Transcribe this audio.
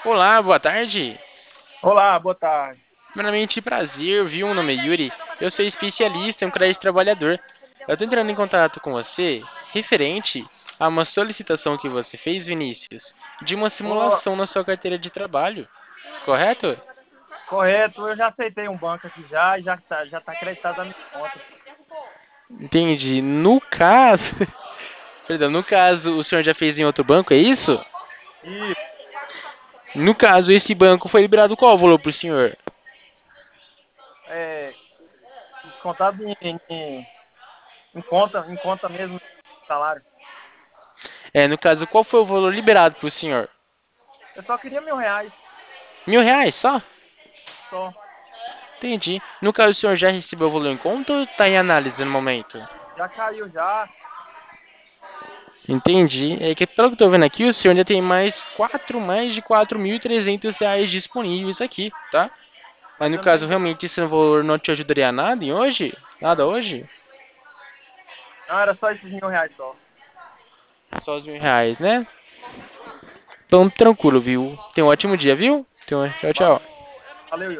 Olá, boa tarde. Olá, boa tarde. Primeiramente, prazer, viu? Meu nome é Yuri. Eu sou especialista em crédito trabalhador. Eu estou entrando em contato com você referente a uma solicitação que você fez, Vinícius, de uma Ô, simulação na sua carteira de trabalho, correto? correto, eu já aceitei um banco aqui já e já tá acreditado na minha conta. Entendi. No caso, perdão, no caso, o senhor já fez em outro banco, é isso? E No caso, esse banco foi liberado qual valor para o senhor? é, descontado em conta mesmo, salário. No caso, qual foi o valor liberado para o senhor? Eu só queria R$ 1.000, R$ 1.000 só? só. Entendi. No caso, o senhor já recebeu o valor em conta ou está em análise no momento? Já caiu já. Entendi. É que pelo que eu tô vendo aqui, o senhor ainda tem mais de R$ 4.300 disponíveis aqui, tá? Mas Mas no eu não tô caso, entendendo. realmente esse valor não te ajudaria nada em hoje? Nada hoje? Não, era só esses R$ 1.000 só. Só os R$ 1.000, né? Então, tranquilo, viu? Tenha um ótimo dia, viu? Tchau, Va- tchau. Valeu,